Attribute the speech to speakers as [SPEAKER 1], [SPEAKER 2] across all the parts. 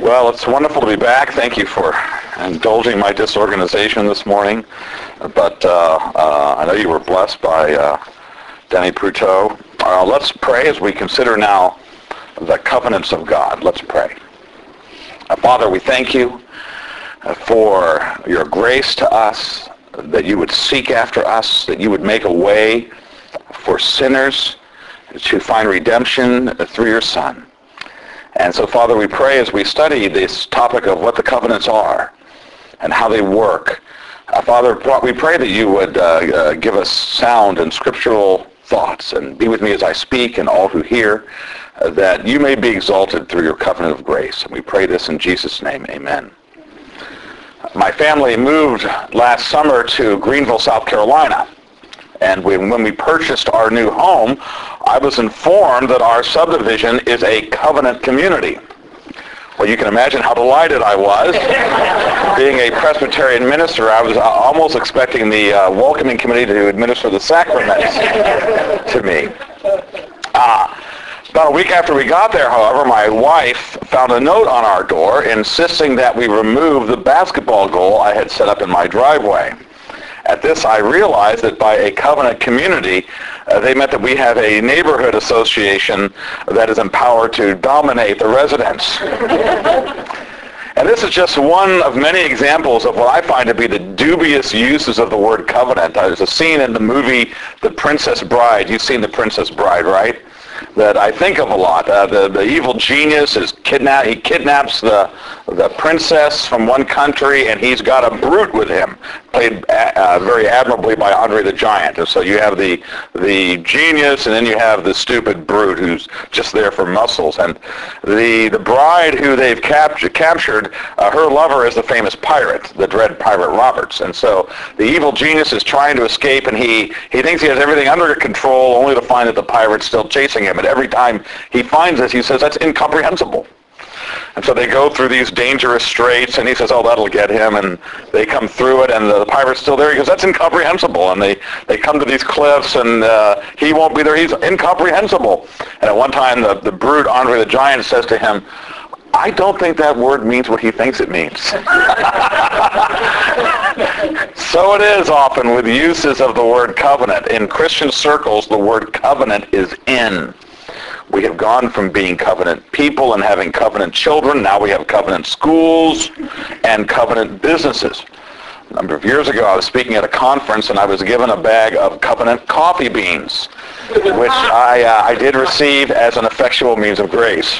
[SPEAKER 1] Well, it's wonderful to be back. Thank you for indulging my disorganization this morning. But I know you were blessed by Denny Pruteau. Let's pray as we consider now the covenants of God. Let's pray. Father, we thank you for your grace to us, that you would seek after us, that you would make a way for sinners to find redemption through your Son. And so, Father, we pray as we study this topic of what the covenants are and how they work. Father, we pray that you would give us sound and scriptural thoughts and be with me as I speak and all who hear, that you may be exalted through your covenant of grace. And we pray this in Jesus' name. Amen. My family moved last summer to Greenville, South Carolina. And when we purchased our new home, I was informed that our subdivision is a covenant community. Well, you can imagine how delighted I was. Being a Presbyterian minister, I was almost expecting the welcoming committee to administer the sacraments to me. About a week after we got there, however, my wife found a note on our door insisting that we remove the basketball goal I had set up in my driveway. At this, I realized that by a covenant community, they meant that we have a neighborhood association that is empowered to dominate the residents. And this is just one of many examples of what I find to be the dubious uses of the word covenant. There's a scene in the movie The Princess Bride. You've seen The Princess Bride, right? That I think of a lot. The evil genius is he kidnaps the princess from one country, and he's got a brute with him, played very admirably by Andre the Giant. And so you have the genius, and then you have the stupid brute who's just there for muscles. And the bride who they've captured, her lover is the famous pirate, the dread Pirate Roberts. And so the evil genius is trying to escape, and he thinks he has everything under control, only to find that the pirate's still chasing him. And every time he finds this, he says, that's incomprehensible. And so they go through these dangerous straits, and he says, oh, that'll get him. And they come through it, and the pirate's still there. He goes, that's incomprehensible. And they come to these cliffs, and he won't be there. He's incomprehensible. And at one time, the brute, Andre the Giant, says to him, I don't think that word means what he thinks it means. So it is often with uses of the word covenant. In Christian circles, the word covenant is in. We have gone from being covenant people and having covenant children. Now we have covenant schools and covenant businesses. A number of years ago, I was speaking at a conference, and I was given a bag of covenant coffee beans, which I did receive as an effectual means of grace.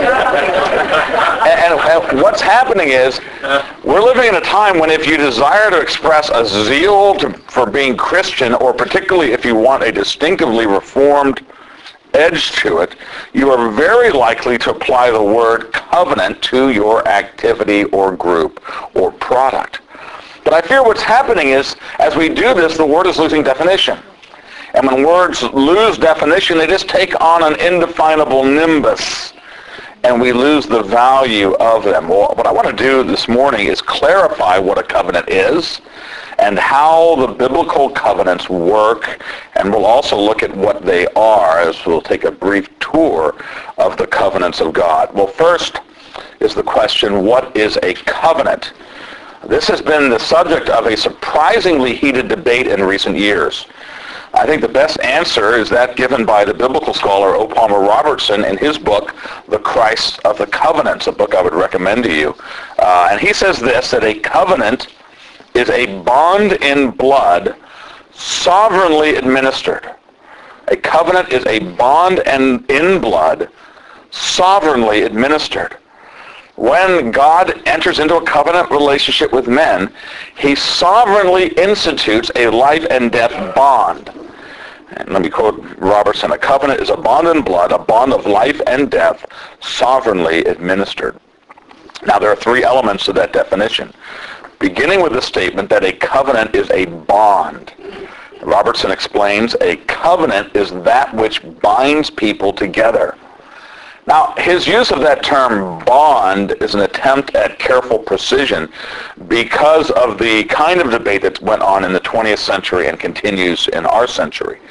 [SPEAKER 1] And what's happening is, we're living in a time when if you desire to express a zeal for being Christian, or particularly if you want a distinctively reformed edge to it, you are very likely to apply the word covenant to your activity or group or product. But I fear what's happening is, as we do this, the word is losing definition. And when words lose definition, they just take on an indefinable nimbus, and we lose the value of them. Well, what I want to do this morning is clarify what a covenant is and how the biblical covenants work, and we'll also look at what they are as we'll take a brief tour of the covenants of God. Well, first is the question, what is a covenant? This has been the subject of a surprisingly heated debate in recent years. I think the best answer is that given by the biblical scholar O. Palmer Robertson in his book, The Christ of the Covenants, a book I would recommend to you. And he says this, that a covenant is a bond in blood sovereignly administered. A covenant is a bond in blood sovereignly administered. When God enters into a covenant relationship with men, he sovereignly institutes a life and death bond. And let me quote Robertson, a covenant is a bond in blood, a bond of life and death, sovereignly administered. Now there are three elements to that definition, beginning with the statement that a covenant is a bond. Robertson explains, a covenant is that which binds people together. Now, his use of that term bond is an attempt at careful precision because of the kind of debate that went on in the 20th century and continues in our century.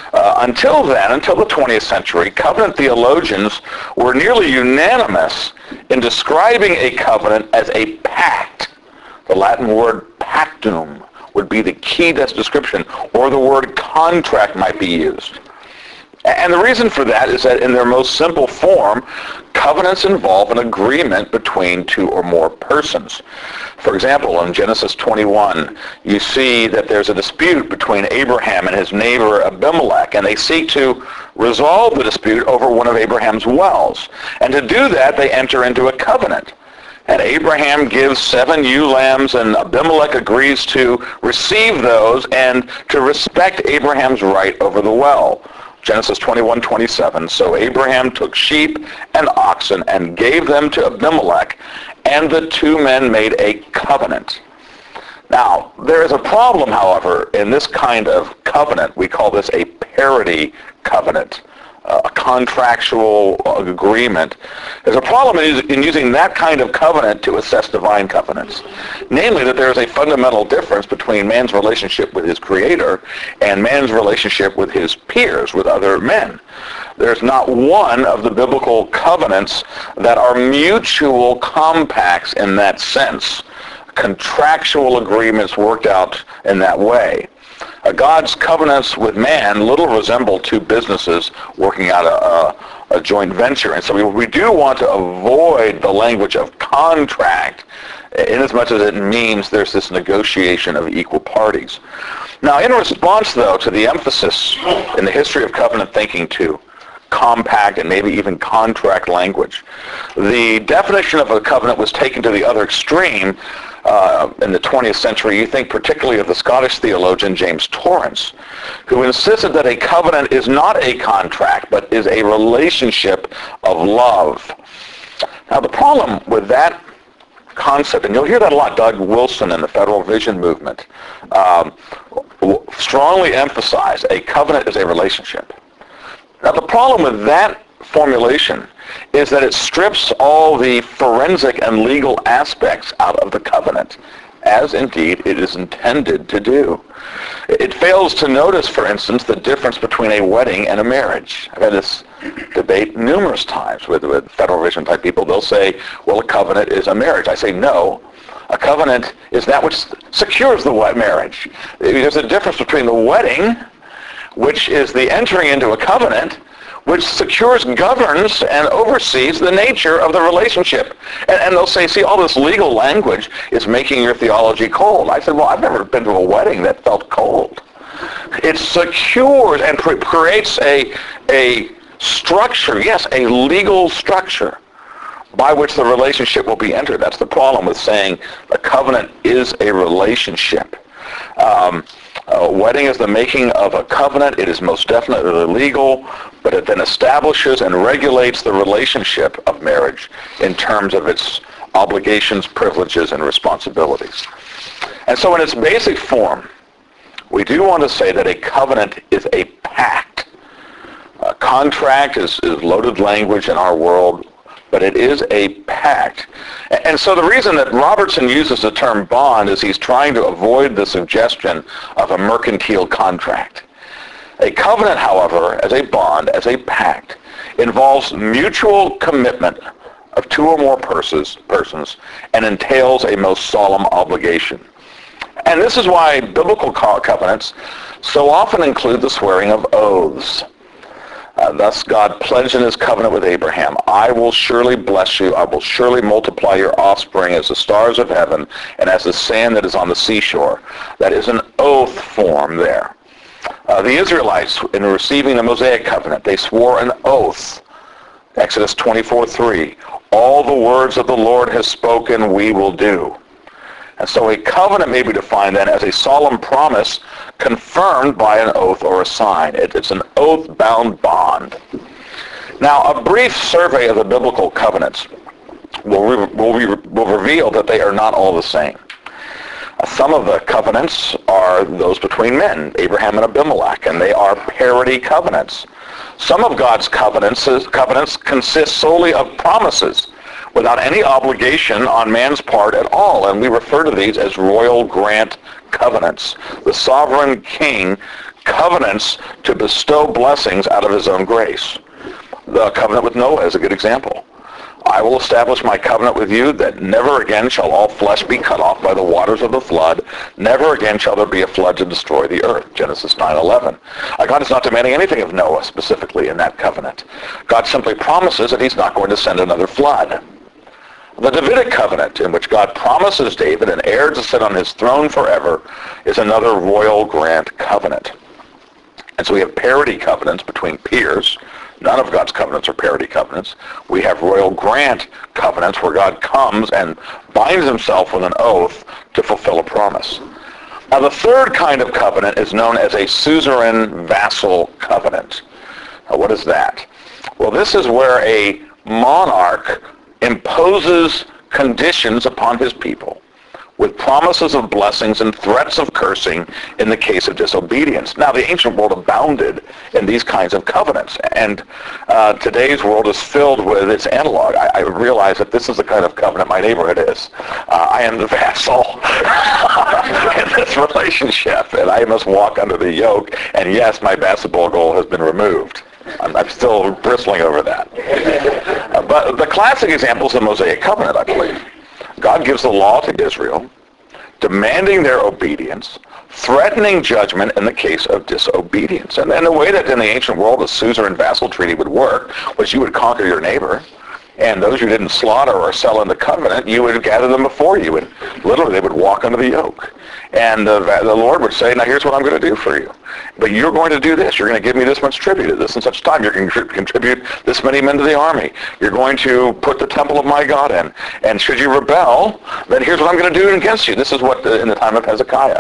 [SPEAKER 1] Until then, until the 20th century, covenant theologians were nearly unanimous in describing a covenant as a pact. The Latin word pactum would be the key description, or the word contract might be used. And the reason for that is that in their most simple form, covenants involve an agreement between two or more persons. For example, in Genesis 21, you see that there's a dispute between Abraham and his neighbor Abimelech, and they seek to resolve the dispute over one of Abraham's wells. And to do that, they enter into a covenant. And Abraham gives 7 ewe lambs, and Abimelech agrees to receive those and to respect Abraham's right over the well. Genesis 21:27. So Abraham took sheep and oxen and gave them to Abimelech, and the two men made a covenant. Now, there is a problem, however, in this kind of covenant. We call this a parity covenant, a contractual agreement. There's a problem in using that kind of covenant to assess divine covenants. Namely, that there is a fundamental difference between man's relationship with his Creator and man's relationship with his peers, with other men. There's not one of the biblical covenants that are mutual compacts in that sense, contractual agreements worked out in that way. God's covenants with man little resemble two businesses working out a joint venture. And so we do want to avoid the language of contract, inasmuch as it means there's this negotiation of equal parties. Now, in response, though, to the emphasis in the history of covenant thinking to compact and maybe even contract language, the definition of a covenant was taken to the other extreme in the 20th century. You think particularly of the Scottish theologian James Torrance, who insisted that a covenant is not a contract, but is a relationship of love. Now, the problem with that concept, and you'll hear that a lot, Doug Wilson in the Federal Vision Movement strongly emphasized a covenant is a relationship. Now, the problem with that formulation is that it strips all the forensic and legal aspects out of the covenant, as indeed it is intended to do. It fails to notice, for instance, the difference between a wedding and a marriage. I've had this debate numerous times with Federal Vision type people. They'll say, well, a covenant is a marriage. I say, no. A covenant is that which secures the marriage. There's a difference between the wedding, which is the entering into a covenant, which secures, governs, and oversees the nature of the relationship. And they'll say, see, all this legal language is making your theology cold. I said, well, I've never been to a wedding that felt cold. It secures and creates a structure, yes, a legal structure by which the relationship will be entered. That's the problem with saying a covenant is a relationship. A wedding is the making of a covenant. It is most definitely legal, but it then establishes and regulates the relationship of marriage in terms of its obligations, privileges, and responsibilities. And so in its basic form, we do want to say that a covenant is a pact. A contract is loaded language in our world, but it is a pact. And so the reason that Robertson uses the term bond is he's trying to avoid the suggestion of a mercantile contract. A covenant, however, as a bond, as a pact, involves mutual commitment of two or more persons and entails a most solemn obligation. And this is why biblical covenants so often include the swearing of oaths. Thus God pledged in his covenant with Abraham, I will surely bless you, I will surely multiply your offspring as the stars of heaven and as the sand that is on the seashore. That is an oath form there. The Israelites, in receiving the Mosaic covenant, they swore an oath. Exodus 24:3, all the words that the Lord has spoken we will do. And so a covenant may be defined then as a solemn promise confirmed by an oath or a sign. It's an oath-bound bond. Now, a brief survey of the biblical covenants will reveal that they are not all the same. Some of the covenants are those between men, Abraham and Abimelech, and they are parity covenants. Some of God's covenants consist solely of promises without any obligation on man's part at all, and we refer to these as royal grant covenants. The sovereign king covenants to bestow blessings out of his own grace. The covenant with Noah is a good example. I will establish my covenant with you that never again shall all flesh be cut off by the waters of the flood. Never again shall there be a flood to destroy the earth. Genesis 9:11. God is not demanding anything of Noah specifically in that covenant. God simply promises that he's not going to send another flood. The Davidic covenant, in which God promises David an heir to sit on his throne forever, is another royal grant covenant. And so we have parity covenants between peers. None of God's covenants are parity covenants. We have royal grant covenants where God comes and binds himself with an oath to fulfill a promise. Now the third kind of covenant is known as a suzerain vassal covenant. Now what is that? Well, this is where a monarch imposes conditions upon his people with promises of blessings and threats of cursing in the case of disobedience. Now, the ancient world abounded in these kinds of covenants, and today's world is filled with its analog. I realize that this is the kind of covenant my neighborhood is. I am the vassal in this relationship, and I must walk under the yoke, and yes, my basketball goal has been removed. I'm still bristling over that. But the classic example is the Mosaic Covenant, I believe. God gives the law to Israel, demanding their obedience, threatening judgment in the case of disobedience. And the way that in the ancient world the suzerain vassal treaty would work was you would conquer your neighbor, and those you didn't slaughter or sell in the covenant, you would gather them before you, and literally they would walk under the yoke. And the Lord would say, now here's what I'm going to do for you. But you're going to do this. You're going to give me this much tribute at this and such time. You're going to contribute this many men to the army. You're going to put the temple of my God in. And should you rebel, then here's what I'm going to do against you. This is what, in the time of Hezekiah,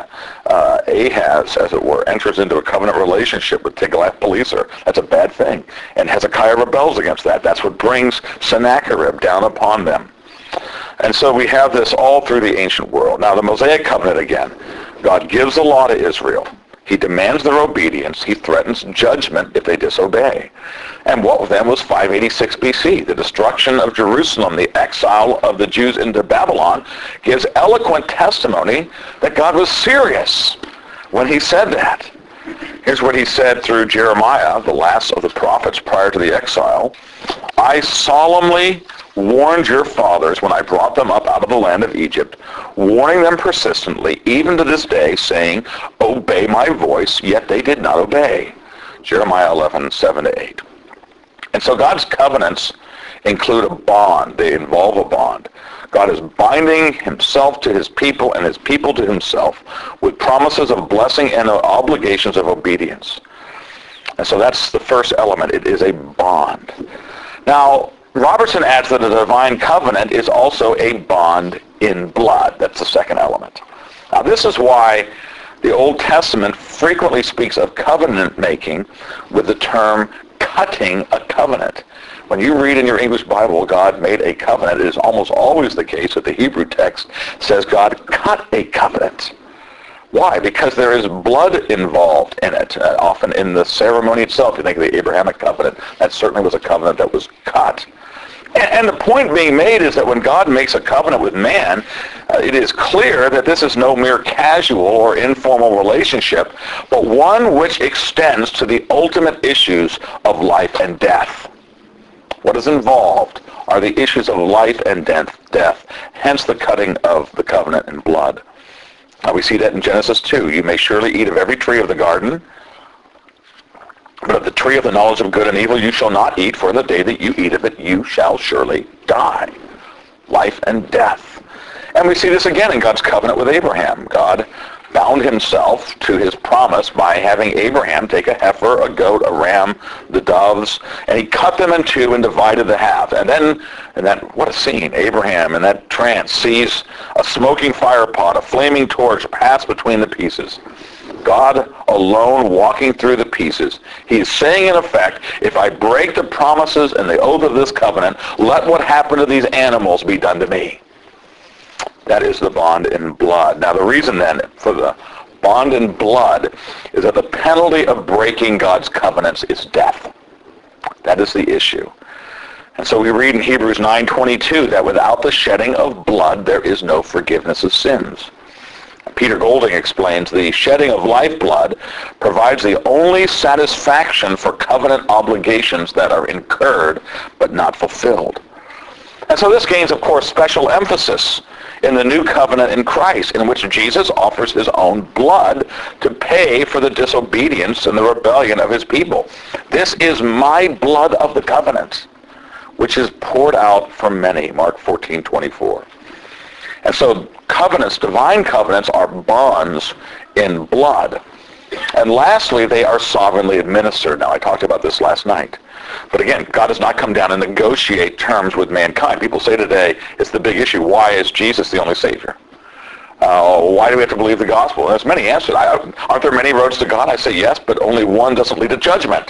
[SPEAKER 1] Ahaz, as it were, enters into a covenant relationship with Tiglath-Pileser. That's a bad thing. And Hezekiah rebels against that. That's what brings Sennacherib down upon them. And so we have this all through the ancient world. Now the Mosaic Covenant again, God gives the law to Israel. He demands their obedience. He threatens judgment if they disobey. And what then was 586 BC? The destruction of Jerusalem, the exile of the Jews into Babylon, gives eloquent testimony that God was serious when he said that. Here's what he said through Jeremiah, the last of the prophets prior to the exile. I solemnly warned your fathers when I brought them up out of the land of Egypt, warning them persistently, even to this day, saying, obey my voice, yet they did not obey. Jeremiah 11:7-8. And so God's covenants include a bond. They involve a bond. God is binding himself to his people and his people to himself with promises of blessing and obligations of obedience. And so that's the first element. It is a bond. Now, Robertson adds that a divine covenant is also a bond in blood. That's the second element. Now, this is why the Old Testament frequently speaks of covenant making with the term cutting a covenant. When you read in your English Bible, God made a covenant, it is almost always the case that the Hebrew text says God cut a covenant. Why? Because there is blood involved in it, often in the ceremony itself. You think of the Abrahamic covenant, that certainly was a covenant that was cut. And the point being made is that when God makes a covenant with man, it is clear that this is no mere casual or informal relationship, but one which extends to the ultimate issues of life and death. What is involved are the issues of life and death, hence the cutting of the covenant in blood. Now we see that in Genesis 2. You may surely eat of every tree of the garden, but of the tree of the knowledge of good and evil you shall not eat, for the day that you eat of it you shall surely die. Life and death. And we see this again in God's covenant with Abraham. God bound himself to his promise by having Abraham take a heifer, a goat, a ram, the doves, and he cut them in two and divided the half. And then, what a scene. Abraham in that trance sees a smoking fire pot, a flaming torch pass between the pieces. God alone walking through the pieces. He is saying in effect, if I break the promises and the oath of this covenant, let what happened to these animals be done to me. That is the bond in blood. Now the reason then for the bond in blood is that the penalty of breaking God's covenants is death. That is the issue. And so we read in Hebrews 9:22 that without the shedding of blood there is no forgiveness of sins. Peter Golding explains, the shedding of lifeblood provides the only satisfaction for covenant obligations that are incurred but not fulfilled. And so this gains, of course, special emphasis in the new covenant in Christ, in which Jesus offers his own blood to pay for the disobedience and the rebellion of his people. This is my blood of the covenant, which is poured out for many, Mark 14:24. And so covenants, divine covenants, are bonds in blood. And lastly, they are sovereignly administered. Now, I talked about this last night. But again, God does not come down and negotiate terms with mankind. People say today, it's the big issue, why is Jesus the only Savior? Why do we have to believe the gospel? And there's many answers. Aren't there many roads to God? I say yes, but only one doesn't lead to judgment.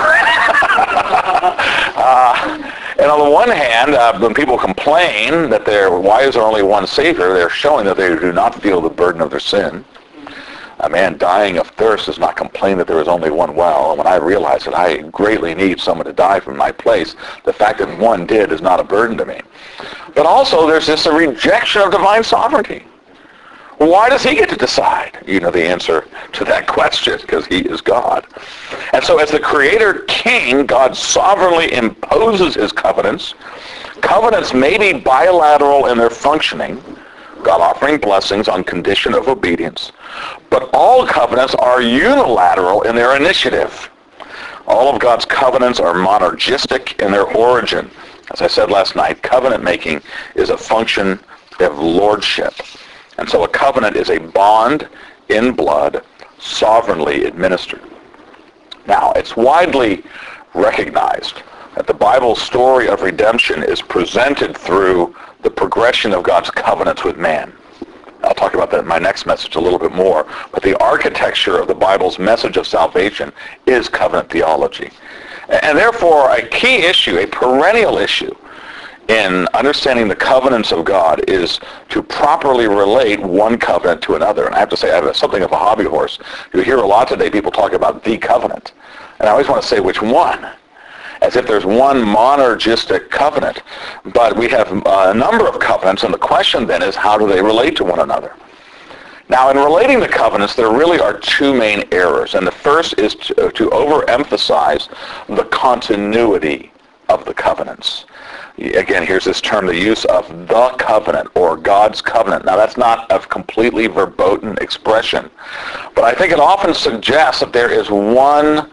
[SPEAKER 1] And on the one hand, when people complain that why is there only one Savior, they're showing that they do not feel the burden of their sin. A man dying of thirst does not complain that there is only one well. And when I realize that I greatly need someone to die from my place, the fact that one did is not a burden to me. But also there's a rejection of divine sovereignty. Why does he get to decide? You know the answer to that question, because he is God. And so as the Creator King, God sovereignly imposes his covenants. Covenants may be bilateral in their functioning, God offering blessings on condition of obedience. But all covenants are unilateral in their initiative. All of God's covenants are monergistic in their origin. As I said last night, covenant making is a function of lordship. And so a covenant is a bond in blood, sovereignly administered. Now, it's widely recognized that the Bible's story of redemption is presented through the progression of God's covenants with man. I'll talk about that in my next message a little bit more. But the architecture of the Bible's message of salvation is covenant theology. And therefore, a key issue, a perennial issue in understanding the covenants of God is to properly relate one covenant to another. And I have to say, I have something of a hobby horse. You hear a lot today, people talk about the covenant. And I always want to say which one, as if there's one monergistic covenant. But we have a number of covenants, and the question then is, how do they relate to one another? Now, in relating the covenants, there really are two main errors. And the first is to overemphasize the continuity of the covenants. Again, here's this term, the use of the covenant or God's covenant. Now, that's not a completely verboten expression, but I think it often suggests that there is one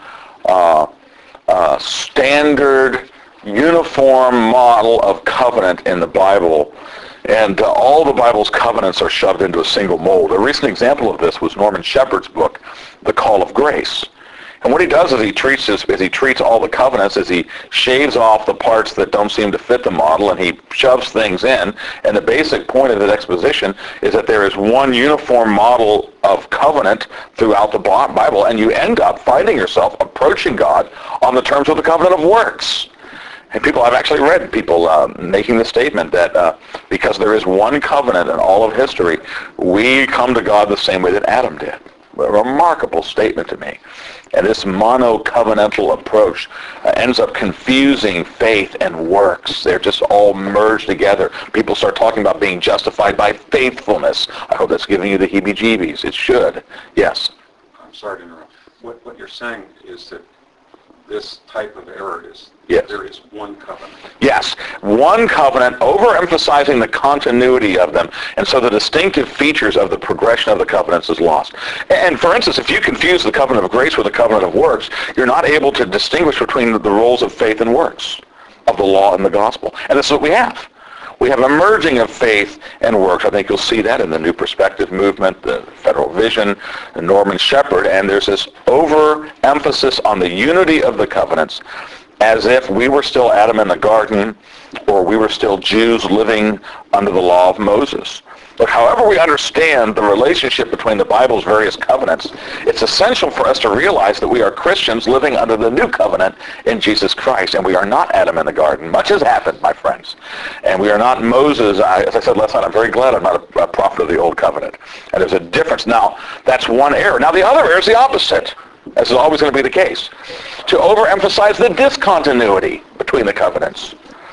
[SPEAKER 1] standard, uniform model of covenant in the Bible, and all the Bible's covenants are shoved into a single mold. A recent example of this was Norman Shepherd's book, The Call of Grace. And what he does is he treats all the covenants as he shaves off the parts that don't seem to fit the model, and he shoves things in. And the basic point of the exposition is that there is one uniform model of covenant throughout the Bible, and you end up finding yourself approaching God on the terms of the covenant of works. And I've actually read people making the statement that because there is one covenant in all of history, we come to God the same way that Adam did. A remarkable statement to me. And this mono-covenantal approach ends up confusing faith and works. They're just all merged together. People start talking about being justified by faithfulness. I hope that's giving you the heebie-jeebies. It should. Yes?
[SPEAKER 2] I'm sorry to interrupt. What you're saying is that this type of error is
[SPEAKER 1] yes.
[SPEAKER 2] There is one covenant.
[SPEAKER 1] Yes, one covenant, overemphasizing the continuity of them, and so the distinctive features of the progression of the covenants is lost. And for instance, if you confuse the covenant of grace with the covenant of works, you're not able to distinguish between the roles of faith and works, of the law and the gospel. And this is what we have. We have a merging of faith and works. I think you'll see that in the New Perspective movement, the Federal Vision, the Norman Shepherd, and there's this overemphasis on the unity of the covenants as if we were still Adam in the garden or we were still Jews living under the law of Moses. But however we understand the relationship between the Bible's various covenants, it's essential for us to realize that we are Christians living under the new covenant in Jesus Christ, and we are not Adam in the garden. Much has happened, my friends. And we are not Moses. As I said last night, I'm very glad I'm not a prophet of the old covenant. And there's a difference. Now, that's one error. Now, the other error is the opposite, as is always going to be the case, to overemphasize the discontinuity between the covenants.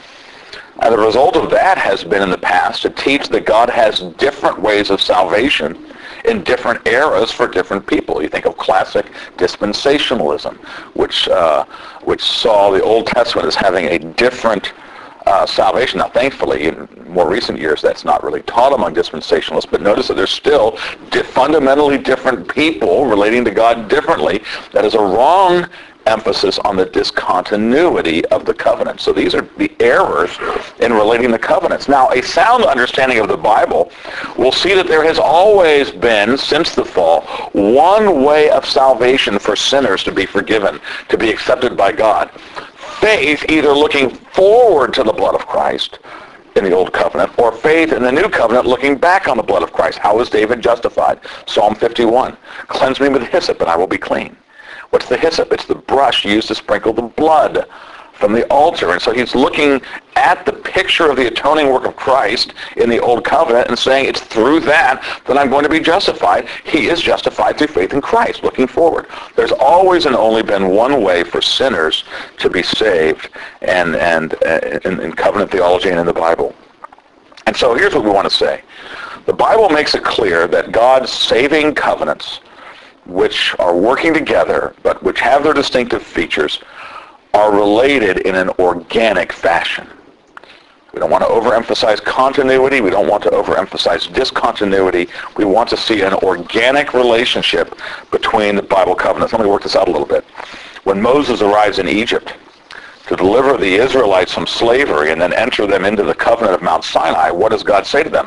[SPEAKER 1] And the result of that has been in the past to teach that God has different ways of salvation in different eras for different people. You think of classic dispensationalism, which saw the Old Testament as having a different salvation. Now, thankfully, in more recent years, that's not really taught among dispensationalists, but notice that there's still fundamentally different people relating to God differently. That is a wrong emphasis on the discontinuity of the covenant. So these are the errors in relating the covenants. Now, a sound understanding of the Bible will see that there has always been, since the fall, one way of salvation for sinners to be forgiven, to be accepted by God. Faith, either looking forward to the blood of Christ in the Old Covenant, or faith in the New Covenant looking back on the blood of Christ. How was David justified? Psalm 51, cleanse me with hyssop and I will be clean. What's the hyssop? It's the brush used to sprinkle the blood from the altar. And so he's looking at the picture of the atoning work of Christ in the Old Covenant and saying it's through that I'm going to be justified. He is justified through faith in Christ, looking forward. There's always and only been one way for sinners to be saved, and in covenant theology and in the Bible. And so here's what we want to say. The Bible makes it clear that God's saving covenants, which are working together, but which have their distinctive features, are related in an organic fashion. We don't want to overemphasize continuity. We don't want to overemphasize discontinuity. We want to see an organic relationship between the Bible covenants. Let me work this out a little bit. When Moses arrives in Egypt to deliver the Israelites from slavery and then enter them into the covenant of Mount Sinai, what does God say to them?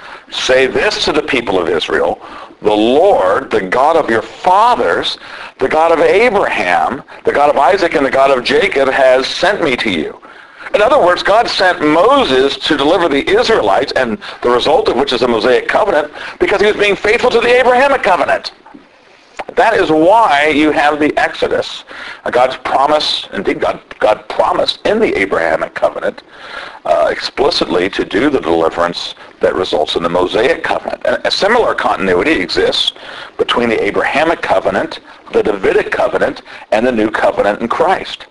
[SPEAKER 1] Say this to the people of Israel: the Lord, the God of your fathers, the God of Abraham, the God of Isaac, and the God of Jacob has sent me to you. In other words, God sent Moses to deliver the Israelites, and the result of which is the Mosaic covenant, because he was being faithful to the Abrahamic covenant. That is why you have the Exodus. God's promise, indeed God promised in the Abrahamic covenant explicitly to do the deliverance that results in the Mosaic covenant. And a similar continuity exists between the Abrahamic covenant, the Davidic covenant, and the new covenant in Christ.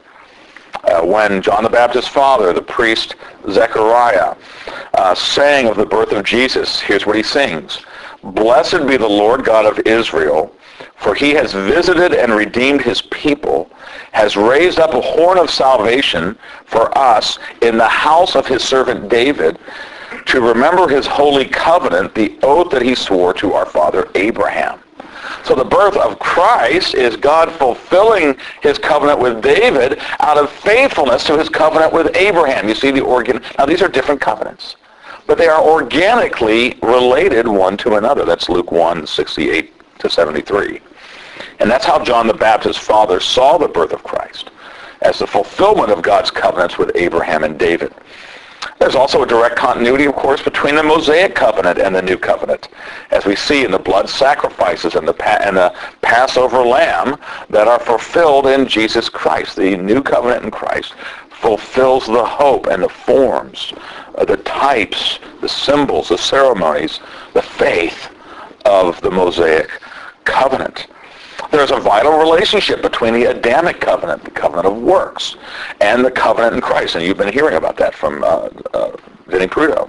[SPEAKER 1] When John the Baptist's father, the priest Zechariah, sang of the birth of Jesus, here's what he sings: "Blessed be the Lord God of Israel, for he has visited and redeemed his people, has raised up a horn of salvation for us in the house of his servant David, to remember his holy covenant, the oath that he swore to our father Abraham." So the birth of Christ is God fulfilling his covenant with David out of faithfulness to his covenant with Abraham. You see the now these are different covenants, but they are organically related one to another. That's Luke 1:68 to 73. And that's how John the Baptist's father saw the birth of Christ, as the fulfillment of God's covenants with Abraham and David. There's also a direct continuity, of course, between the Mosaic covenant and the new covenant, as we see in the blood sacrifices and the Passover lamb that are fulfilled in Jesus Christ. The new covenant in Christ fulfills the hope and the forms, the types, the symbols, the ceremonies, the faith of the Mosaic covenant. There's a vital relationship between the Adamic covenant, the covenant of works, and the covenant in Christ. And you've been hearing about that from Vinnie Prudo.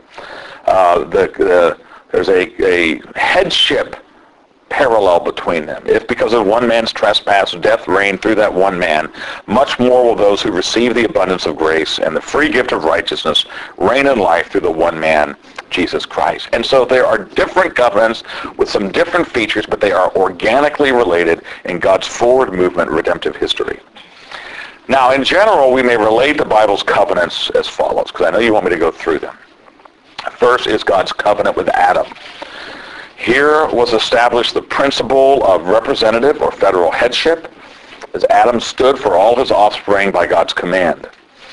[SPEAKER 1] There's a headship parallel between them. If because of one man's trespass, death reigned through that one man, much more will those who receive the abundance of grace and the free gift of righteousness reign in life through the one man, Jesus Christ. And so there are different covenants with some different features, but they are organically related in God's forward movement redemptive history. Now, in general, we may relate the Bible's covenants as follows, because I know you want me to go through them. First is God's covenant with Adam. Here was established the principle of representative or federal headship, as Adam stood for all his offspring by God's command.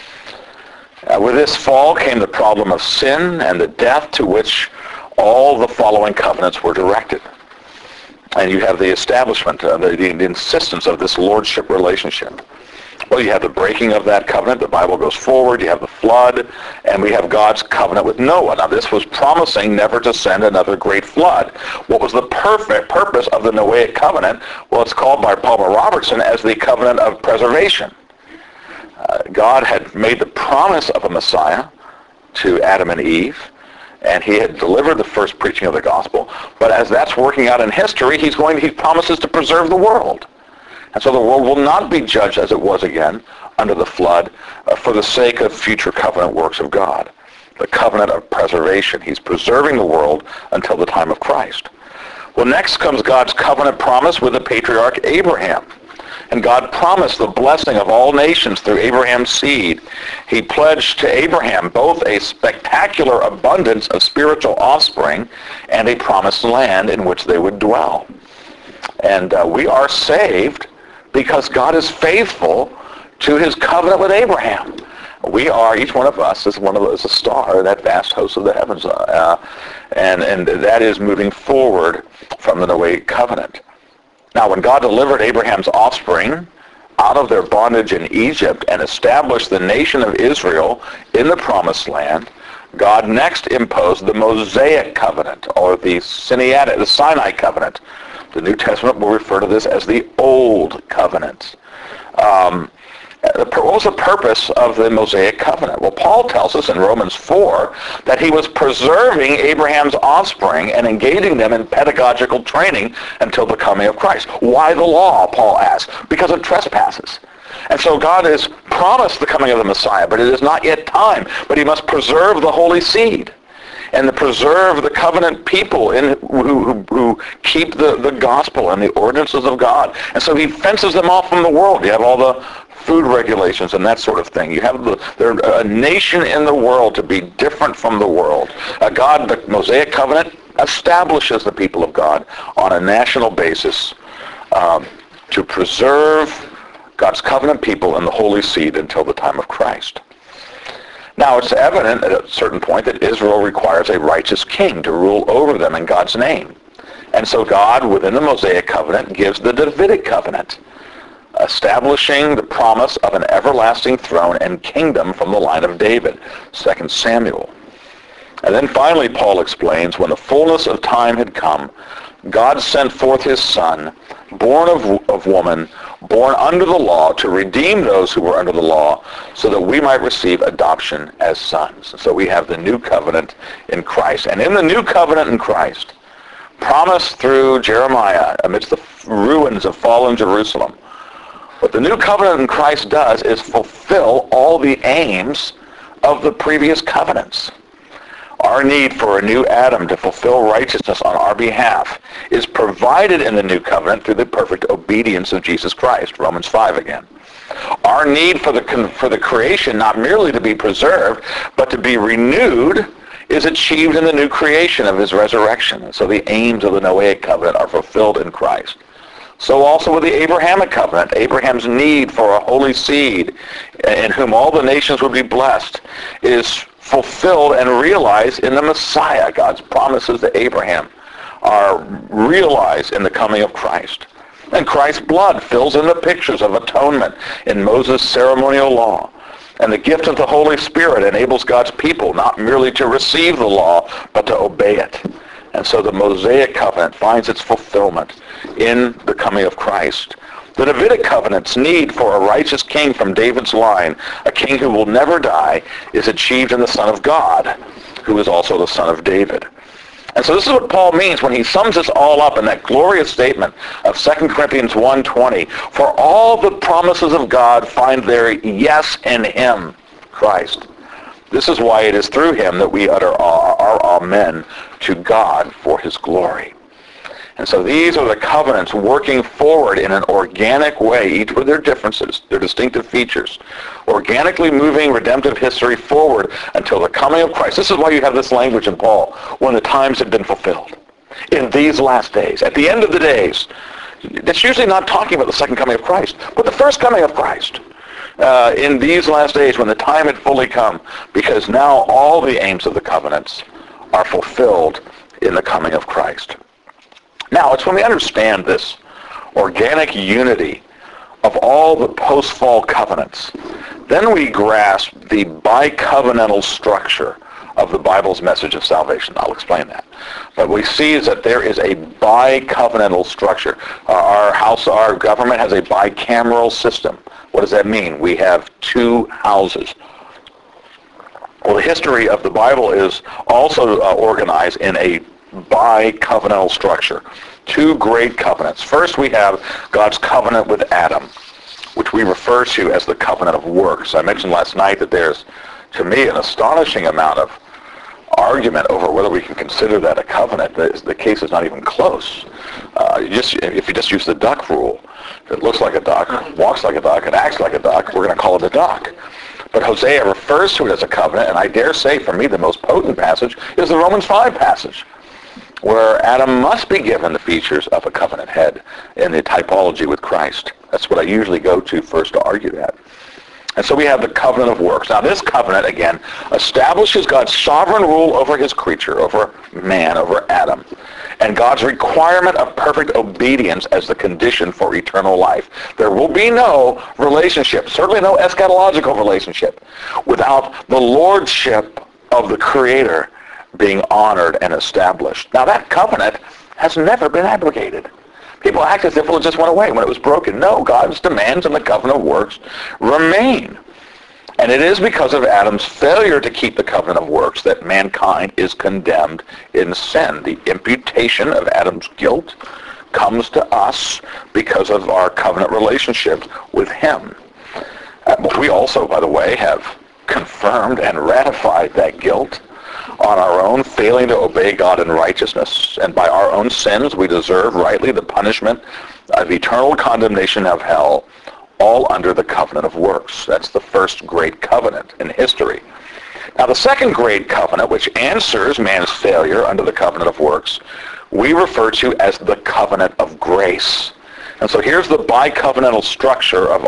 [SPEAKER 1] With this fall came the problem of sin and the death to which all the following covenants were directed. And you have the establishment, the insistence of this lordship relationship. Well, you have the breaking of that covenant. The Bible goes forward. You have the flood, and we have God's covenant with Noah. Now, this was promising never to send another great flood. What was the perfect purpose of the Noahic covenant? Well, it's called by Palmer Robertson as the covenant of preservation. God had made the promise of a Messiah to Adam and Eve, And he had delivered the first preaching of the gospel. But as that's working out in history, he promises to preserve the world. And so the world will not be judged as it was again under the flood for the sake of future covenant works of God. The covenant of preservation. He's preserving the world until the time of Christ. Well, next comes God's covenant promise with the patriarch Abraham. And God promised the blessing of all nations through Abraham's seed. He pledged to Abraham both a spectacular abundance of spiritual offspring and a promised land in which they would dwell. And we are saved because God is faithful to his covenant with Abraham. We are, each one of us is a star in that vast host of the heavens. And that is moving forward from the Noahic covenant. Now, when God delivered Abraham's offspring out of their bondage in Egypt and established the nation of Israel in the promised land, God next imposed the Mosaic covenant, or the Sinai covenant. The New Testament will refer to this as the Old Covenant. What was the purpose of the Mosaic covenant? Well, Paul tells us in Romans 4 that he was preserving Abraham's offspring and engaging them in pedagogical training until the coming of Christ. Why the law, Paul asks? Because of trespasses. And so God has promised the coming of the Messiah, but it is not yet time. But he must preserve the holy seed and to preserve the covenant people who keep the gospel and the ordinances of God. And so he fences them off from the world. You have all the food regulations and that sort of thing. You have they're a nation in the world to be different from the world. God, the Mosaic covenant, establishes the people of God on a national basis to preserve God's covenant people and the holy seed until the time of Christ. Now, it's evident at a certain point that Israel requires a righteous king to rule over them in God's name. And so God, within the Mosaic covenant, gives the Davidic covenant, establishing the promise of an everlasting throne and kingdom from the line of David, 2 Samuel. And then finally, Paul explains, when the fullness of time had come, God sent forth his Son, born of woman, born under the law, to redeem those who were under the law, so that we might receive adoption as sons. So we have the new covenant in Christ. And in the new covenant in Christ, promised through Jeremiah amidst the ruins of fallen Jerusalem, what the new covenant in Christ does is fulfill all the aims of the previous covenants. Our need for a new Adam to fulfill righteousness on our behalf is provided in the new covenant through the perfect obedience of Jesus Christ, Romans 5 again. Our need for the creation not merely to be preserved, but to be renewed is achieved in the new creation of his resurrection. And so the aims of the Noahic covenant are fulfilled in Christ. So also with the Abrahamic covenant, Abraham's need for a holy seed in whom all the nations would be blessed is fulfilled and realized in the Messiah. God's promises to Abraham are realized in the coming of Christ. And Christ's blood fills in the pictures of atonement in Moses' ceremonial law. And the gift of the Holy Spirit enables God's people not merely to receive the law, but to obey it. And so the Mosaic covenant finds its fulfillment in the coming of Christ. The Davidic covenant's need for a righteous king from David's line, a king who will never die, is achieved in the Son of God, who is also the Son of David. And so this is what Paul means when he sums this all up in that glorious statement of 2 Corinthians 1:20. For all the promises of God find their yes in him, Christ. This is why it is through him that we utter our amen to God for his glory. And so these are the covenants working forward in an organic way, each with their differences, their distinctive features, organically moving redemptive history forward until the coming of Christ. This is why you have this language in Paul, when the times have been fulfilled. In these last days, at the end of the days, that's usually not talking about the second coming of Christ, but the first coming of Christ. In these last days, when the time had fully come, because now all the aims of the covenants are fulfilled in the coming of Christ. Now, it's when we understand this organic unity of all the post-fall covenants, then we grasp the bicovenantal structure of the Bible's message of salvation. I'll explain that. But we see is that there is a bicovenantal structure. Our government has a bicameral system. What does that mean? We have two houses. Well, the history of the Bible is also organized in a bi-covenantal structure. Two great covenants. First, we have God's covenant with Adam, which we refer to as the covenant of works. I mentioned last night that there's, to me, an astonishing amount of argument over whether we can consider that a covenant. The case is not even close. If you just use the duck rule, if it looks like a duck, walks like a duck, and acts like a duck, we're going to call it a duck. But Hosea refers to it as a covenant, and I dare say, for me, the most potent passage is the Romans 5 passage, where Adam must be given the features of a covenant head in the typology with Christ. That's what I usually go to first to argue that. And so we have the covenant of works. Now this covenant, again, establishes God's sovereign rule over his creature, over man, over Adam, and God's requirement of perfect obedience as the condition for eternal life. There will be no relationship, certainly no eschatological relationship, without the lordship of the Creator being honored and established. Now that covenant has never been abrogated. People act as if it just went away when it was broken. No, God's demands in the covenant of works remain. And it is because of Adam's failure to keep the covenant of works that mankind is condemned in sin. The imputation of Adam's guilt comes to us because of our covenant relationship with him. We also, by the way, have confirmed and ratified that guilt on our own failing to obey God in righteousness, and by our own sins we deserve rightly the punishment of eternal condemnation of hell, all under the covenant of works. That's the first great covenant in history. Now the second great covenant, which answers man's failure under the covenant of works, we refer to as the covenant of grace. And so here's the bi-covenantal structure of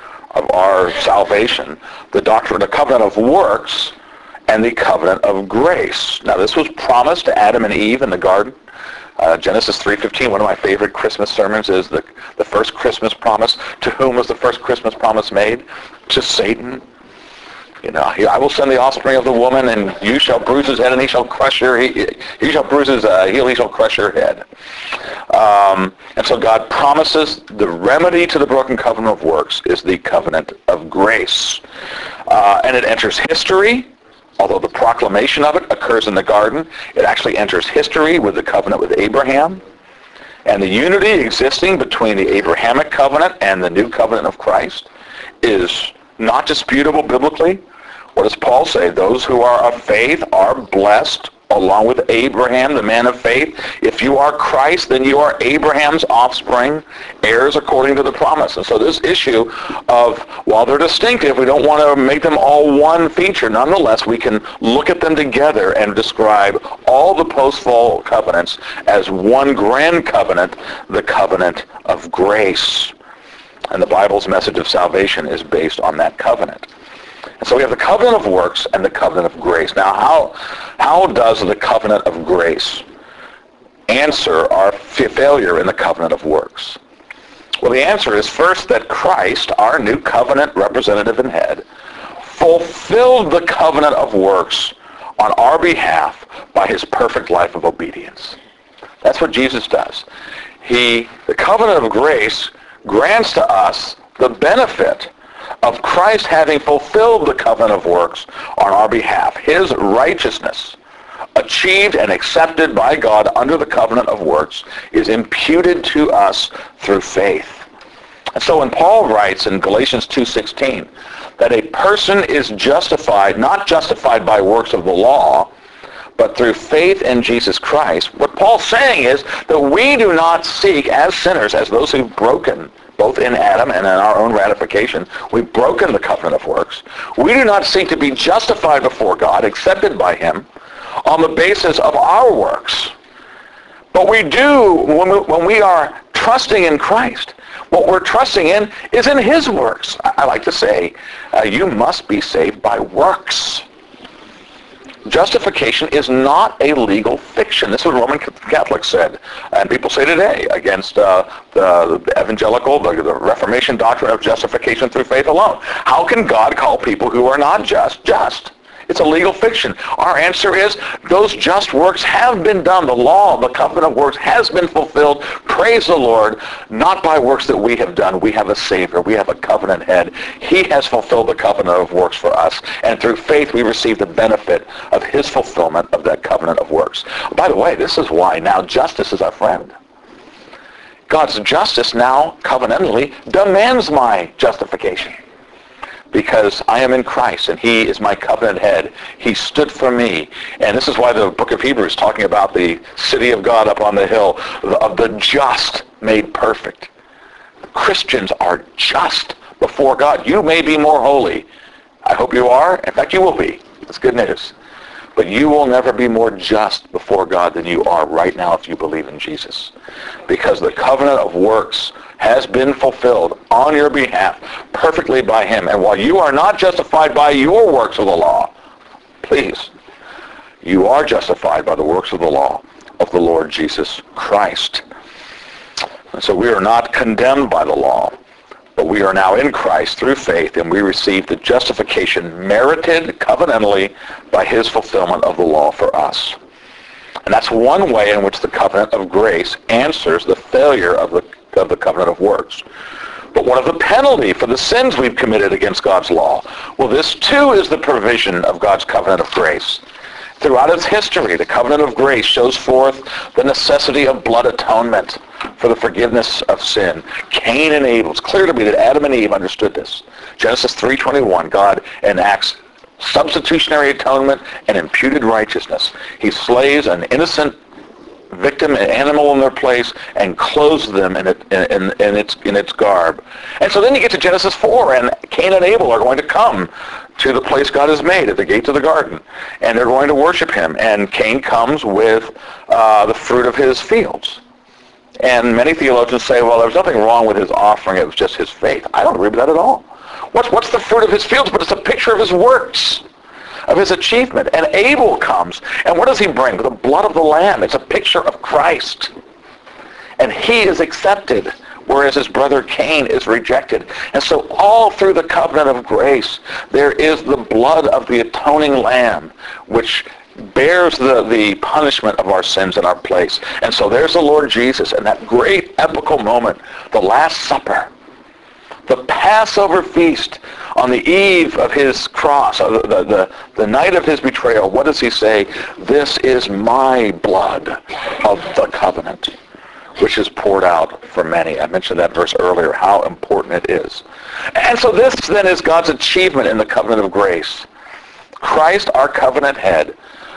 [SPEAKER 1] our salvation: the doctrine, the covenant of works, and the covenant of grace. Now this was promised to Adam and Eve in the garden. Genesis 3:15, one of my favorite Christmas sermons, is the first Christmas promise. To whom was the first Christmas promise made? To Satan. You know, I will send the offspring of the woman, and you shall bruise his head, and he shall crush your he shall bruise his heel, he shall crush your head. And so God promises the remedy to the broken covenant of works is the covenant of grace. And it enters history. Although the proclamation of it occurs in the garden, it actually enters history with the covenant with Abraham. And the unity existing between the Abrahamic covenant and the new covenant of Christ is not disputable biblically. What does Paul say? Those who are of faith are blessed along with Abraham, the man of faith. If you are Christ, then you are Abraham's offspring, heirs according to the promise. And so this issue of, while they're distinctive, we don't want to make them all one feature. Nonetheless, we can look at them together and describe all the post-fall covenants as one grand covenant, the covenant of grace. And the Bible's message of salvation is based on that covenant. And so we have the covenant of works and the covenant of grace. Now, how does the covenant of grace answer our failure in the covenant of works? Well, the answer is first that Christ, our new covenant representative and head, fulfilled the covenant of works on our behalf by his perfect life of obedience. That's what Jesus does. The covenant of grace grants to us the benefit of Christ having fulfilled the covenant of works on our behalf. His righteousness, achieved and accepted by God under the covenant of works, is imputed to us through faith. And so when Paul writes in Galatians 2:16 that a person is justified, not justified by works of the law, but through faith in Jesus Christ, what Paul's saying is that we do not seek as sinners, as those who've broken, both in Adam and in our own ratification, we've broken the covenant of works. We do not seek to be justified before God, accepted by him, on the basis of our works. But we do, when we are trusting in Christ, what we're trusting in is in his works. I like to say, you must be saved by works. Justification is not a legal fiction. This is what Roman Catholics said, and people say today against the evangelical, the Reformation doctrine of justification through faith alone. How can God call people who are not just? It's a legal fiction. Our answer is those just works have been done. The law, the covenant of works has been fulfilled. Praise the Lord. Not by works that we have done. We have a Savior. We have a covenant head. He has fulfilled the covenant of works for us. And through faith we receive the benefit of his fulfillment of that covenant of works. By the way, this is why now justice is our friend. God's justice now covenantally demands my justification. Because I am in Christ, and he is my covenant head. He stood for me. And this is why the book of Hebrews is talking about the city of God up on the hill, of the just made perfect. Christians are just before God. You may be more holy. I hope you are. In fact, you will be. That's good news. But you will never be more just before God than you are right now if you believe in Jesus. Because the covenant of works has been fulfilled on your behalf perfectly by him. And while you are not justified by your works of the law, please, you are justified by the works of the law of the Lord Jesus Christ. And so we are not condemned by the law, but we are now in Christ through faith, and we receive the justification merited covenantally by his fulfillment of the law for us. And that's one way in which the covenant of grace answers the failure of the covenant of works. But what of the penalty for the sins we've committed against God's law? Well, this too is the provision of God's covenant of grace. Throughout its history, the covenant of grace shows forth the necessity of blood atonement for the forgiveness of sin. Cain and Abel. It's clear to me that Adam and Eve understood this. Genesis 3:21, God enacts substitutionary atonement and imputed righteousness. He slays an innocent victim, an animal in their place, and clothes them in its garb. And so then you get to Genesis 4, and Cain and Abel are going to come to the place God has made at the gates of the garden, and they're going to worship him. And Cain comes with the fruit of his fields. And many theologians say, well, there's nothing wrong with his offering, it was just his faith. I don't agree with that at all. What's the fruit of his fields? But it's a picture of his works, of his achievement. And Abel comes, and what does he bring? The blood of the Lamb. It's a picture of Christ. And he is accepted, whereas his brother Cain is rejected. And so all through the covenant of grace, there is the blood of the atoning Lamb, which bears the punishment of our sins in our place. And so there's the Lord Jesus, and that great epical moment, the Last Supper, the Passover feast on the eve of his cross, the night of his betrayal. What does he say? This is my blood of the covenant, which is poured out for many. I mentioned that verse earlier, how important it is. And so this then is God's achievement in the covenant of grace. Christ, our covenant head,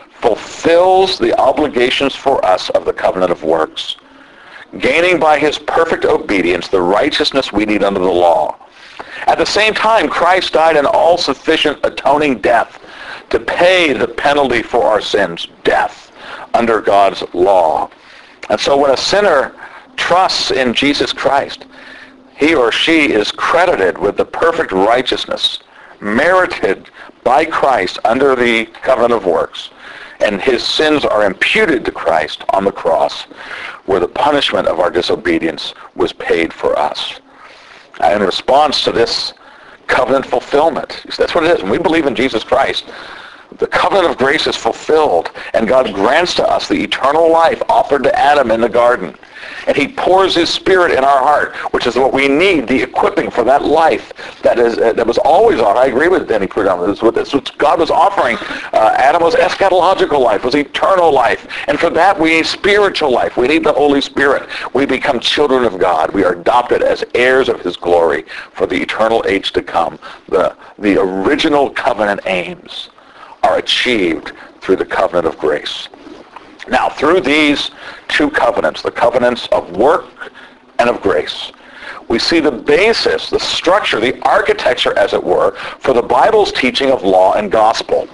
[SPEAKER 1] fulfills the obligations for us of the covenant of works, gaining by his perfect obedience the righteousness we need under the law. At the same time, Christ died an all-sufficient atoning death to pay the penalty for our sins, death, under God's law. And so when a sinner trusts in Jesus Christ, he or she is credited with the perfect righteousness merited by Christ under the covenant of works. And his sins are imputed to Christ on the cross, where the punishment of our disobedience was paid for us. And in response to this covenant fulfillment, that's what it is. When we believe in Jesus Christ, the covenant of grace is fulfilled, and God grants to us the eternal life offered to Adam in the garden. And he pours his Spirit in our heart, which is what we need, the equipping for that life that was always on. I agree with Denny Prudhomme. This is what God was offering. Adam was eschatological life, was eternal life. And for that we need spiritual life. We need the Holy Spirit. We become children of God. We are adopted as heirs of his glory for the eternal age to come. The original covenant aims are achieved through the covenant of grace. Now, through these two covenants, the covenants of work and of grace, we see the basis, the structure, the architecture, as it were, for the Bible's teaching of law and gospel.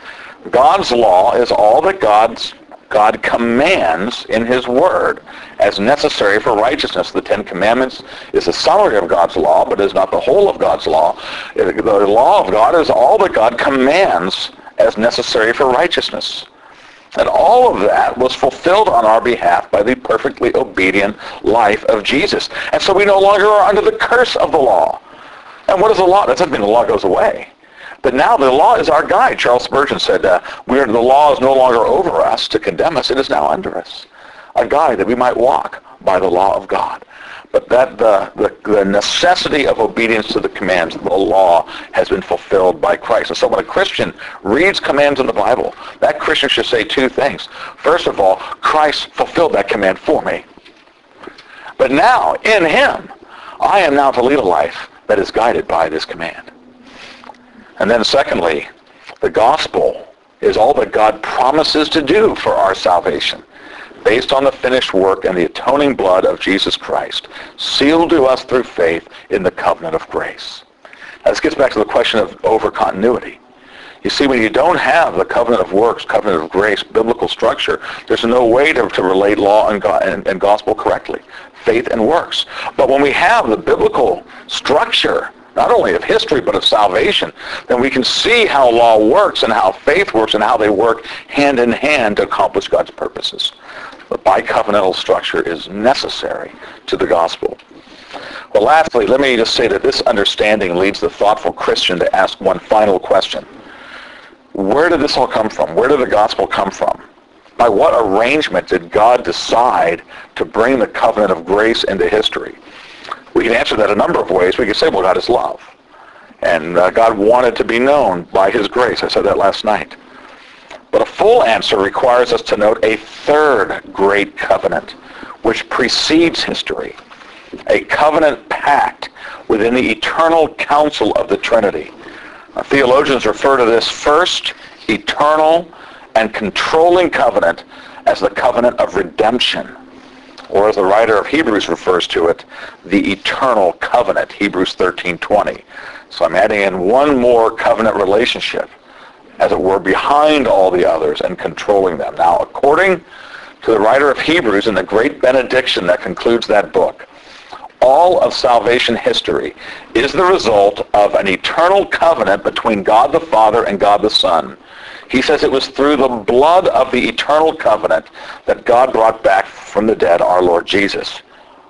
[SPEAKER 1] God's law is all that God commands in his word as necessary for righteousness. The Ten Commandments is a summary of God's law, but is not the whole of God's law. The law of God is all that God commands as necessary for righteousness. And all of that was fulfilled on our behalf by the perfectly obedient life of Jesus. And so we no longer are under the curse of the law. And what is the law? That doesn't mean the law goes away. But now the law is our guide. Charles Spurgeon said, the law is no longer over us to condemn us. It is now under us. A guide that we might walk by the law of God. But that the necessity of obedience to the commands of the law has been fulfilled by Christ. And so when a Christian reads commands in the Bible, that Christian should say two things. First of all, Christ fulfilled that command for me. But now, in him, I am now to lead a life that is guided by this command. And then secondly, the gospel is all that God promises to do for our salvation, based on the finished work and the atoning blood of Jesus Christ, sealed to us through faith in the covenant of grace. Now, this gets back to the question of over-continuity. You see, when you don't have the covenant of works, covenant of grace, biblical structure, there's no way to relate law and gospel correctly, faith and works. But when we have the biblical structure, not only of history, but of salvation, then we can see how law works and how faith works and how they work hand in hand to accomplish God's purposes. The bicovenantal structure is necessary to the gospel. Well, lastly, let me just say that this understanding leads the thoughtful Christian to ask one final question. Where did this all come from? Where did the gospel come from? By what arrangement did God decide to bring the covenant of grace into history? We can answer that a number of ways. We can say, well, God is love. And God wanted to be known by his grace. I said that last night. But a full answer requires us to note a third great covenant, which precedes history. A covenant pact within the eternal counsel of the Trinity. Theologians refer to this first eternal and controlling covenant as the covenant of redemption, or as the writer of Hebrews refers to it, the eternal covenant, Hebrews 13:20. So I'm adding in one more covenant relationship, as it were, behind all the others and controlling them. Now, according to the writer of Hebrews in the great benediction that concludes that book, all of salvation history is the result of an eternal covenant between God the Father and God the Son. He says it was through the blood of the eternal covenant that God brought back from the dead our Lord Jesus.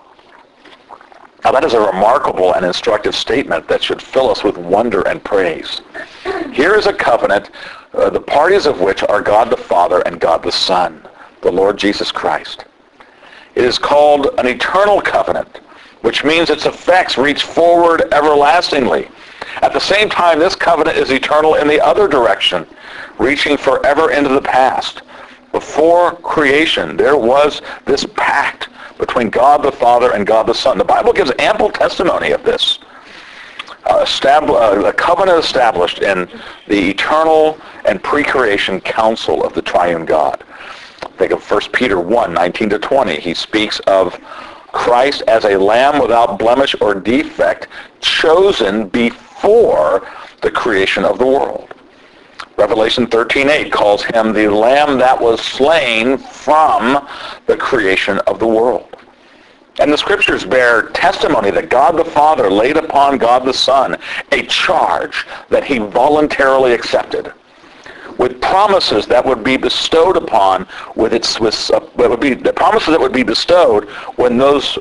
[SPEAKER 1] Now that is a remarkable and instructive statement that should fill us with wonder and praise. Here is a covenant, the parties of which are God the Father and God the Son, the Lord Jesus Christ. It is called an eternal covenant, which means its effects reach forward everlastingly. At the same time, this covenant is eternal in the other direction, reaching forever into the past. Before creation, there was this pact between God the Father and God the Son. The Bible gives ample testimony of this. A covenant established in the eternal and pre-creation counsel of the triune God. Think of 1 Peter 1:19-20. He speaks of Christ as a lamb without blemish or defect, chosen before the creation of the world. Revelation 13:8 calls him the lamb that was slain from the creation of the world. And the scriptures bear testimony that God the Father laid upon God the Son a charge that he voluntarily accepted, with promises that would be bestowed upon, promises that would be bestowed when those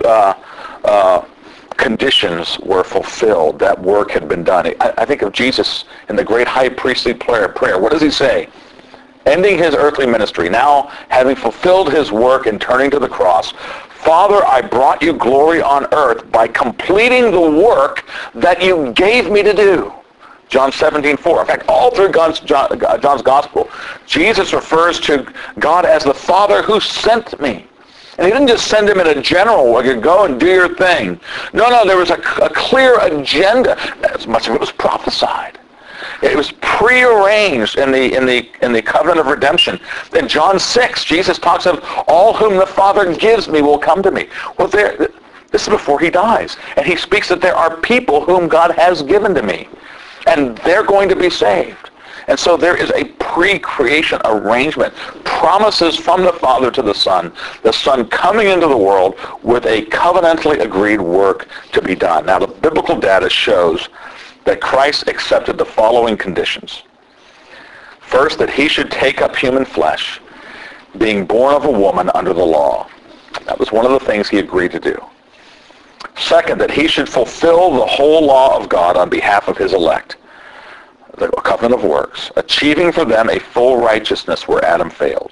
[SPEAKER 1] conditions were fulfilled, that work had been done. I think of Jesus in the great high priestly prayer. What does he say? Ending his earthly ministry, now having fulfilled his work and turning to the cross, Father, I brought you glory on earth by completing the work that you gave me to do. John 17:4. In fact, all through John's gospel, Jesus refers to God as the Father who sent me. And he didn't just send him in a general way, go and do your thing. No, there was a clear agenda. As much of it was prophesied. It was prearranged in the covenant of redemption. In John 6, Jesus talks of all whom the Father gives me will come to me. Well, this is before he dies. And he speaks that there are people whom God has given to me. And they're going to be saved. And so there is a pre-creation arrangement, promises from the Father to the Son coming into the world with a covenantally agreed work to be done. Now, the biblical data shows that Christ accepted the following conditions. First, that he should take up human flesh, being born of a woman under the law. That was one of the things he agreed to do. Second, that he should fulfill the whole law of God on behalf of his elect. the covenant of works, achieving for them a full righteousness where Adam failed.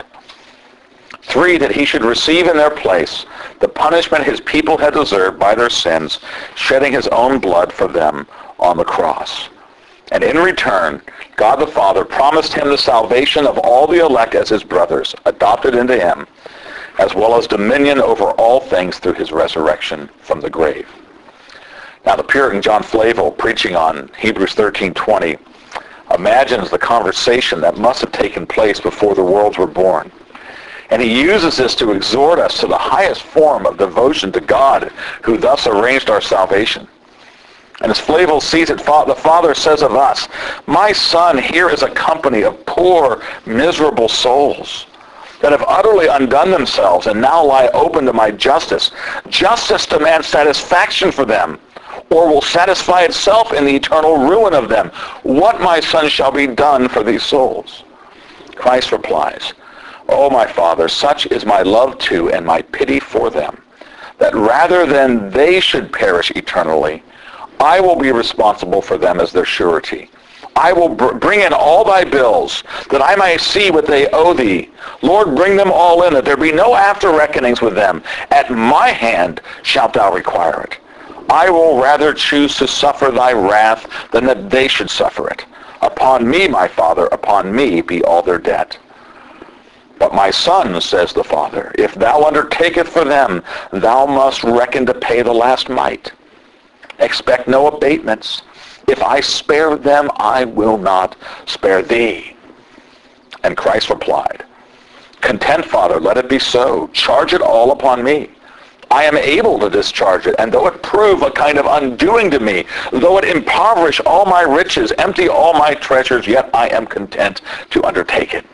[SPEAKER 1] 3, that he should receive in their place the punishment his people had deserved by their sins, shedding his own blood for them on the cross. And in return, God the Father promised him the salvation of all the elect as his brothers, adopted into him, as well as dominion over all things through his resurrection from the grave. Now the Puritan John Flavel, preaching on Hebrews 13:20, imagines the conversation that must have taken place before the worlds were born. And he uses this to exhort us to the highest form of devotion to God, who thus arranged our salvation. And as Flavel sees it, the Father says of us, "My Son, here is a company of poor, miserable souls that have utterly undone themselves and now lie open to my justice. Justice demands satisfaction for them, or will satisfy itself in the eternal ruin of them. What, my Son, shall be done for these souls?" Christ replies, "O my Father, such is my love to and my pity for them, that rather than they should perish eternally, I will be responsible for them as their surety. I will bring in all thy bills, that I may see what they owe thee. Lord, bring them all in, that there be no after reckonings with them. At my hand shalt thou require it. I will rather choose to suffer thy wrath than that they should suffer it. Upon me, my Father, upon me be all their debt. But my Son, says the Father, if thou undertaketh for them, thou must reckon to pay the last mite. Expect no abatements. If I spare them, I will not spare thee." And Christ replied, "Content, Father, let it be so. Charge it all upon me. I am able to discharge it, and though it prove a kind of undoing to me, though it impoverish all my riches, empty all my treasures, yet I am content to undertake it."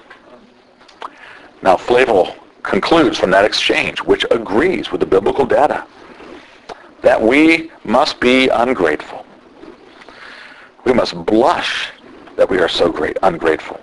[SPEAKER 1] Now Flavel concludes from that exchange, which agrees with the biblical data, that we must be ungrateful. We must blush that we are so ungrateful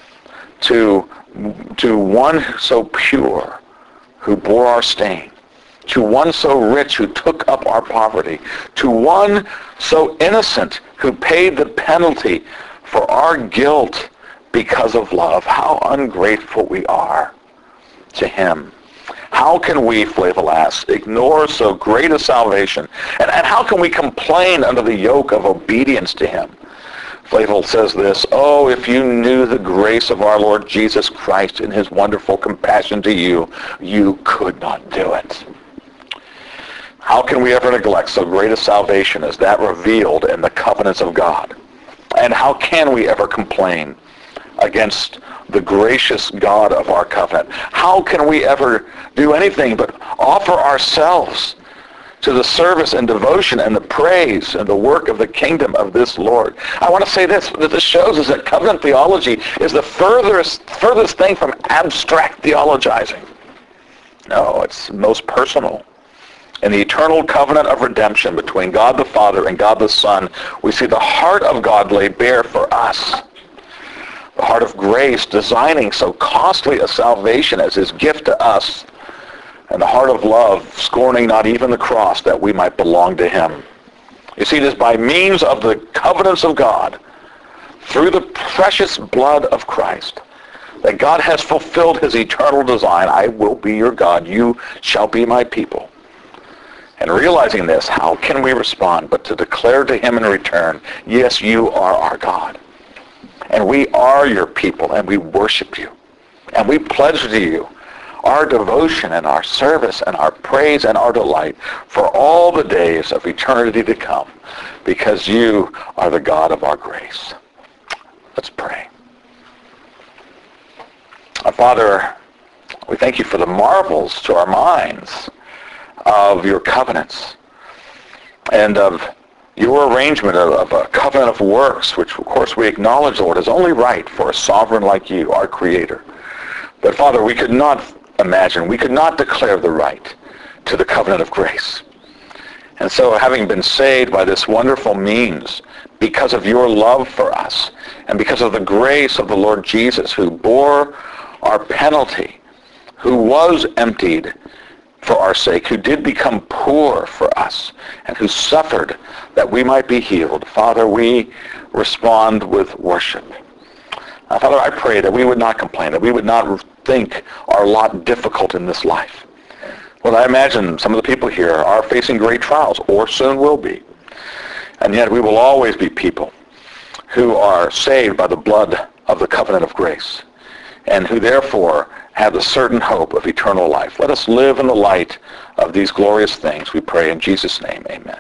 [SPEAKER 1] to one so pure who bore our stain, to one so rich who took up our poverty, to one so innocent who paid the penalty for our guilt because of love. How ungrateful we are to him. How can we, Flavel asks, ignore so great a salvation? And how can we complain under the yoke of obedience to him? Flavel says this, "Oh, if you knew the grace of our Lord Jesus Christ in his wonderful compassion to you, you could not do it." How can we ever neglect so great a salvation as that revealed in the covenants of God? And how can we ever complain against the gracious God of our covenant? How can we ever do anything but offer ourselves to the service and devotion and the praise and the work of the kingdom of this Lord? I want to say this, that this shows us that covenant theology is the furthest thing from abstract theologizing. No, it's most personal. In the eternal covenant of redemption between God the Father and God the Son, we see the heart of God laid bare for us. The heart of grace designing so costly a salvation as his gift to us, and the heart of love scorning not even the cross that we might belong to him. You see, it is by means of the covenants of God, through the precious blood of Christ, that God has fulfilled his eternal design. I will be your God, you shall be my people. And realizing this, how can we respond but to declare to him in return, yes, you are our God. And we are your people, and we worship you. And we pledge to you our devotion and our service and our praise and our delight for all the days of eternity to come, because you are the God of our grace. Let's pray. Our Father, we thank you for the marvels to our minds of your covenants and of your arrangement of a covenant of works, which of course we acknowledge, Lord, is only right for a sovereign like you, our Creator. But Father, we could not imagine, we could not declare the right to the covenant of grace. And so having been saved by this wonderful means, because of your love for us, and because of the grace of the Lord Jesus, who bore our penalty, who was emptied, for our sake, who did become poor for us, and who suffered that we might be healed. Father, we respond with worship. Father, I pray that we would not complain, that we would not think our lot difficult in this life. Lord, I imagine some of the people here are facing great trials, or soon will be. And yet we will always be people who are saved by the blood of the covenant of grace, and who therefore have the certain hope of eternal life. Let us live in the light of these glorious things, we pray in Jesus' name. Amen.